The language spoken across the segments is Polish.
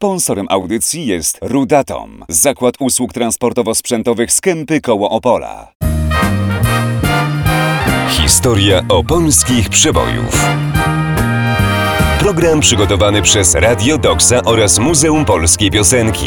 Sponsorem audycji jest Rudatom, zakład usług transportowo-sprzętowych z Kępy koło Opola. Historia opolskich przebojów. Program przygotowany przez Radio Doksa oraz Muzeum Polskiej Piosenki.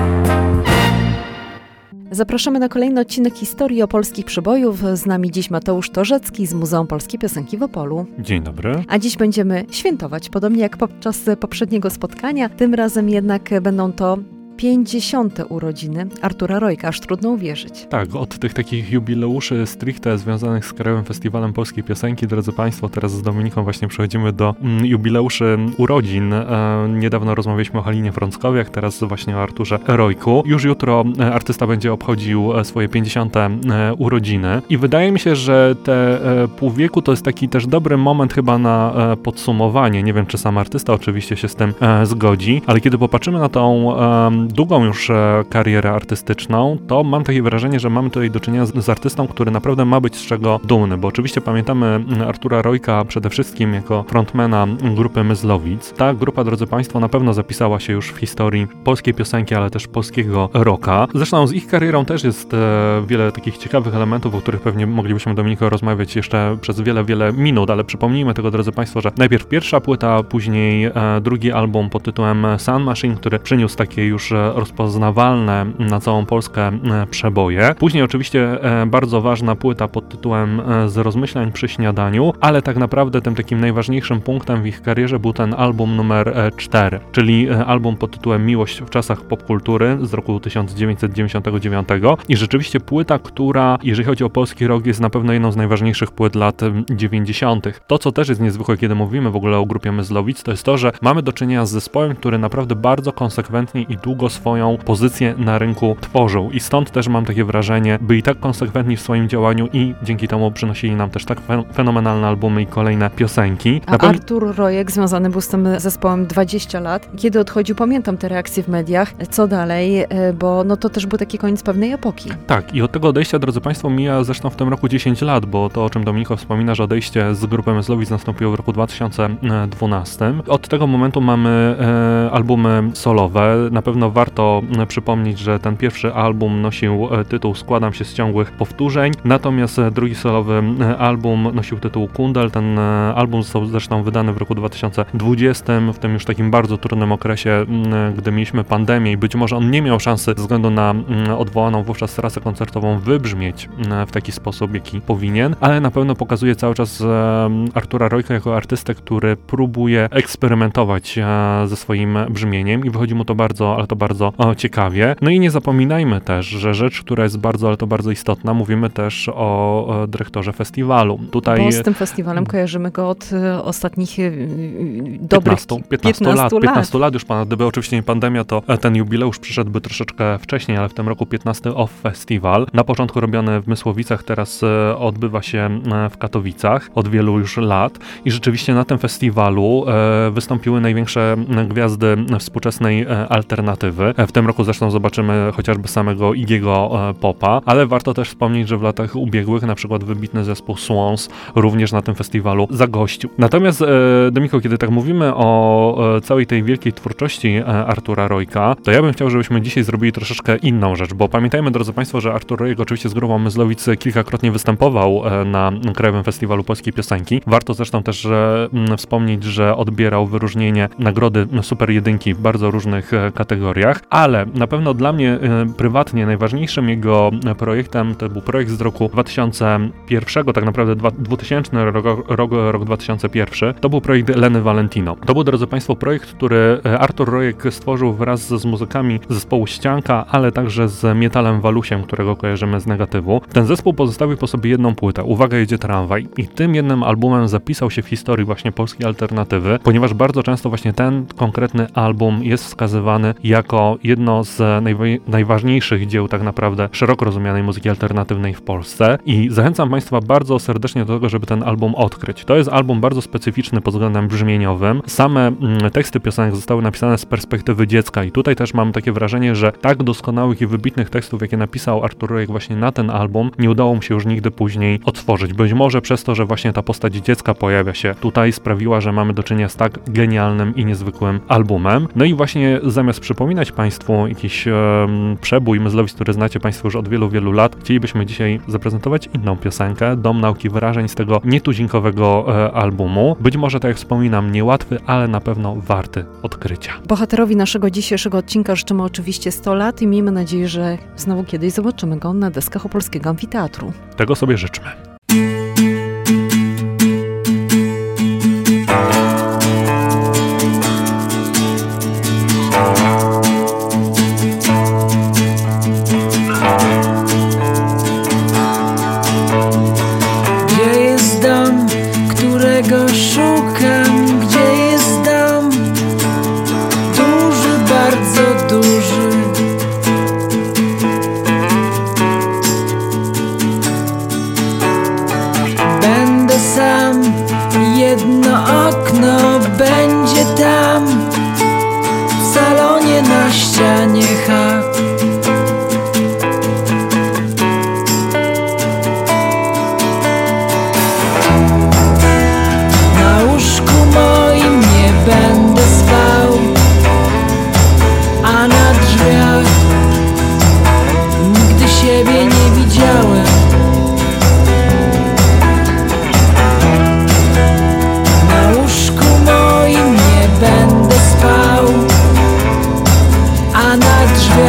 Zapraszamy na kolejny odcinek Historii opolskich przebojów. Z nami dziś Mateusz Torzecki z Muzeum Polskiej Piosenki w Opolu. Dzień dobry. A dziś będziemy świętować, podobnie jak podczas poprzedniego spotkania. Tym razem jednak będą to 50. urodziny Artura Rojka, aż trudno uwierzyć. Tak, od tych takich jubileuszy stricte związanych z Krajowym Festiwalem Polskiej Piosenki, drodzy Państwo, teraz z Dominiką właśnie przechodzimy do jubileuszy urodzin. Niedawno rozmawialiśmy o Halinie Frąckowiak, teraz właśnie o Arturze Rojku. Już jutro artysta będzie obchodził swoje 50. urodziny i wydaje mi się, że te pół wieku to jest taki też dobry moment chyba na podsumowanie. Nie wiem, czy sam artysta oczywiście się z tym zgodzi, ale kiedy popatrzymy na tą długą już karierę artystyczną, to mam takie wrażenie, że mamy tutaj do czynienia z artystą, który naprawdę ma być z czego dumny, bo oczywiście pamiętamy Artura Rojka przede wszystkim jako frontmana grupy Myslowic. Ta grupa, drodzy Państwo, na pewno zapisała się już w historii polskiej piosenki, ale też polskiego rocka. Zresztą z ich karierą też jest wiele takich ciekawych elementów, o których pewnie moglibyśmy, Dominiko, rozmawiać jeszcze przez wiele minut, ale przypomnijmy tego, drodzy Państwo, że najpierw pierwsza płyta, później drugi album pod tytułem Sun Machine, który przyniósł takie już rozpoznawalne na całą Polskę przeboje. Później oczywiście bardzo ważna płyta pod tytułem Z rozmyślań przy śniadaniu, ale tak naprawdę tym takim najważniejszym punktem w ich karierze był ten album numer 4, czyli album pod tytułem Miłość w czasach popkultury z roku 1999 i rzeczywiście płyta, która, jeżeli chodzi o polski rock, jest na pewno jedną z najważniejszych płyt lat 90. To, co też jest niezwykłe, kiedy mówimy w ogóle o grupie Myslowic, to jest to, że mamy do czynienia z zespołem, który naprawdę bardzo konsekwentnie i długo swoją pozycję na rynku tworzył i stąd też mam takie wrażenie, byli tak konsekwentni w swoim działaniu i dzięki temu przynosili nam też tak fenomenalne albumy i kolejne piosenki. Artur Rojek związany był z tym zespołem 20 lat. Kiedy odchodził, pamiętam te reakcje w mediach, co dalej, bo no to też był taki koniec pewnej epoki. Tak, i od tego odejścia, drodzy Państwo, mija zresztą w tym roku 10 lat, bo to, o czym Dominiko wspomina, że odejście z grupy Myslowic nastąpiło w roku 2012. Od tego momentu mamy albumy solowe. Na pewno warto przypomnieć, że ten pierwszy album nosił tytuł Składam się z ciągłych powtórzeń, natomiast drugi solowy album nosił tytuł Kundel. Ten album został zresztą wydany w roku 2020, w tym już takim bardzo trudnym okresie, gdy mieliśmy pandemię i być może on nie miał szansy ze względu na odwołaną wówczas trasę koncertową wybrzmieć w taki sposób, jaki powinien, ale na pewno pokazuje cały czas Artura Rojka jako artystę, który próbuje eksperymentować ze swoim brzmieniem i wychodzi mu to bardzo, ale to bardzo ciekawie. No i nie zapominajmy też, że rzecz, która jest bardzo, ale to bardzo istotna, mówimy też o dyrektorze festiwalu. Tutaj... Bo z tym festiwalem kojarzymy go od ostatnich dobrych 15 lat już, gdyby oczywiście nie pandemia, to ten jubileusz przyszedłby troszeczkę wcześniej, ale w tym roku 15 OFF Festiwal. Na początku robiony w Mysłowicach, teraz odbywa się w Katowicach od wielu już lat i rzeczywiście na tym festiwalu wystąpiły największe gwiazdy współczesnej alternatywy. W tym roku zresztą zobaczymy chociażby samego Iggy'ego Popa, ale warto też wspomnieć, że w latach ubiegłych na przykład wybitny zespół Swans również na tym festiwalu zagościł. Natomiast Domiko, kiedy tak mówimy o całej tej wielkiej twórczości Artura Rojka, to ja bym chciał, żebyśmy dzisiaj zrobili troszeczkę inną rzecz, bo pamiętajmy, drodzy Państwo, że Artur Rojek oczywiście z grupą Myslowic kilkakrotnie występował na Krajowym Festiwalu Polskiej Piosenki. Warto zresztą też wspomnieć, że odbierał wyróżnienie nagrody Super Jedynki w bardzo różnych kategoriach, ale na pewno dla mnie prywatnie najważniejszym jego projektem to był projekt z roku 2001, tak naprawdę 2000 rok 2001. To był projekt Leny Valentino. To był, drodzy Państwo, projekt, który Artur Rojek stworzył wraz z muzykami zespołu Ścianka, ale także z Metalem Walusiem, którego kojarzymy z Negatywu. Ten zespół pozostawił po sobie jedną płytę, Uwaga, jedzie tramwaj, i tym jednym albumem zapisał się w historii właśnie polskiej alternatywy, ponieważ bardzo często właśnie ten konkretny album jest wskazywany jako jako jedno z najważniejszych dzieł tak naprawdę szeroko rozumianej muzyki alternatywnej w Polsce i zachęcam Państwa bardzo serdecznie do tego, żeby ten album odkryć. To jest album bardzo specyficzny pod względem brzmieniowym. Same teksty piosenek zostały napisane z perspektywy dziecka i tutaj też mam takie wrażenie, że tak doskonałych i wybitnych tekstów, jakie napisał Artur Rojek właśnie na ten album, nie udało mu się już nigdy później odtworzyć. Być może przez to, że właśnie ta postać dziecka pojawia się tutaj, sprawiła, że mamy do czynienia z tak genialnym i niezwykłym albumem. No i właśnie zamiast przypominać Państwu jakiś przebój Myslowic, który znacie Państwo już od wielu, wielu lat, chcielibyśmy dzisiaj zaprezentować inną piosenkę, Dom Nauki Wyrażeń z tego nietuzinkowego albumu. Być może, tak jak wspominam, niełatwy, ale na pewno warty odkrycia. Bohaterowi naszego dzisiejszego odcinka życzymy oczywiście 100 lat i miejmy nadzieję, że znowu kiedyś zobaczymy go na deskach Opolskiego Amfiteatru. Tego sobie życzmy. Gdzie jest dom, którego szukam? Gdzie jest dom? Duży, bardzo duży. Będę sam, jedno okno będzie tam, w salonie na ścianie H. Na łóżku moim nie będę spał, a na drzwiach nigdy siebie nie widziałem. Na łóżku moim nie będę spał, a na drzwiach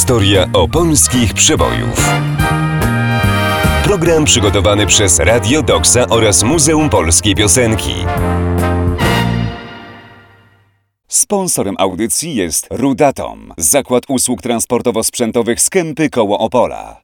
Historia opolskich przebojów. Program przygotowany przez Radio Doksa oraz Muzeum Polskiej Piosenki. Sponsorem audycji jest Rudatom, zakład usług transportowo-sprzętowych z Kępy koło Opola.